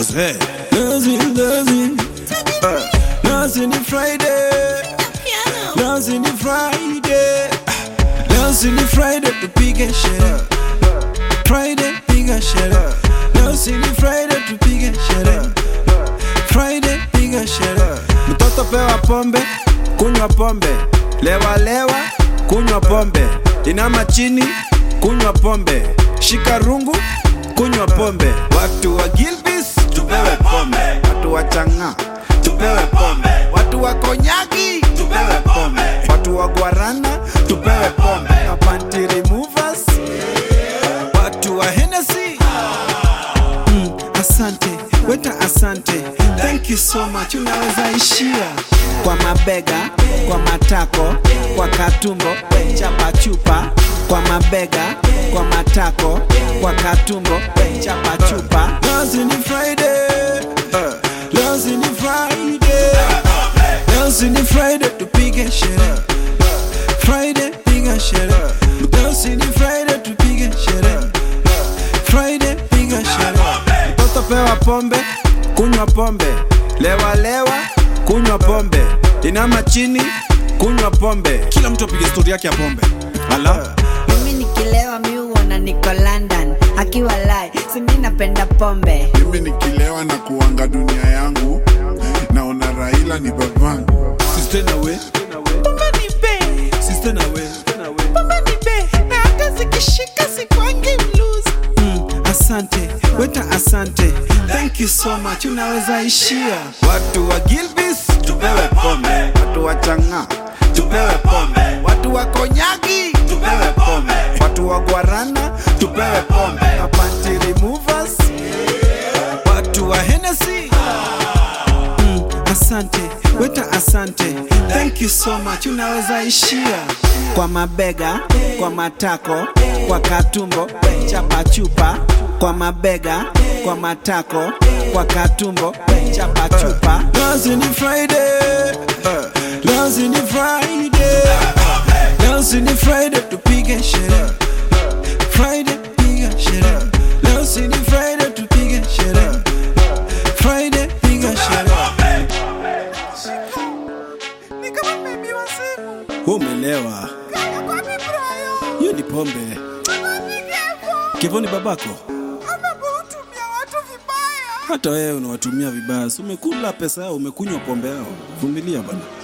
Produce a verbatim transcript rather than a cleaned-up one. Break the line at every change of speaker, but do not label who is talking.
Jose. Dancing, dancing. Dancing the Friday. Dancing the Friday. Dancing the Friday to pick a shit. Friday, pick a shit. Dancing the Friday to pick a shit. Friday, pick a shit. Mtoto pewa pombe, kunywa pombe. Lewa lewa, kunywa pombe. Inama chini, kunywa pombe. Shika rungu, kunywa pombe. Watu wa Gilbis, tupewe pombe. Watu wa Changa, tupewe pombe. Watu wa Konyagi, tupewe pombe. Watu wa Guarana, tupewe pombe. Panty removers, watu wa Hennessy. mm, Asante, weta asante. Thank you so much, unaweza ishia. Kwa mabega, kwa matako, kwa katumbo, chapa chupa. Kwa mabega, kwa matako, kwa katumbo, chapa chupa. Dancing the Friday, dancing the Friday, dancing the Friday to pick a shit. Friday, pick a shit. Dancing the Friday to pick a shit. Friday, pick a shit. Mtoto pewa pombe, kunywa pombe. Lewa lewa, kunywa pombe. Inama chini, kunywa pombe. Kila mtu apige story yake ya pombe. Ala.
Mimi nikilewa mi uona niko London. Akiwa lai, si mimi napenda pombe.
Mimi nikilewa na kuanga dunia yangu. Naona Raila ni babangu.
Sister na we,
Pombe ni be,
sister na we.
pombe ni be. Na hata zikishika sikwangi blues.
mm, Asante, weta asante. Thank you so much, unaweza ishia. Watu wa Gilbis, tupewe pombe. Watu wa Changa, tupewe pombe. Watu wa Konyagi, tupewe pombe. Watu wa Guarana, tupewe pombe. Panty removers, watu wa Hennessy. mm, Asante, weta asante. Thank you so much, unaweza ishia. Kwa mabega, kwa matako, kwa katumbo, chapa chupa. Kwa mabega, kwa matako, kwa katumbo, chapa chupa. Dancing the Friday, dancing the Friday, dancing the Friday to pick a shit. Friday, pick a shit. Dancing the Friday to pick a shit. Friday, pick a shit.
Ni kama baby wa simu.
Umelewa.
Kaya kwa mi brayo.
Hiyo ni pombe. Kevo ni babako?
Utumia watu vibaya.
Hata wewe unawatumia vibaya. Umekula pesa yao, umekunywa pombe yao. Vumilia bana.